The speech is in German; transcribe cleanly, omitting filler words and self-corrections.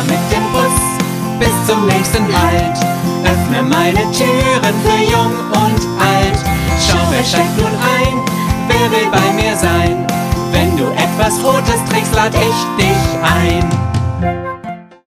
mit dem Bus bis zum nächsten Halt. Öffne meine Türen für Jung und Alt. Schau, wer steigt nun ein, wer will bei mir sein? Wenn du etwas Rotes trägst, lad ich dich ein.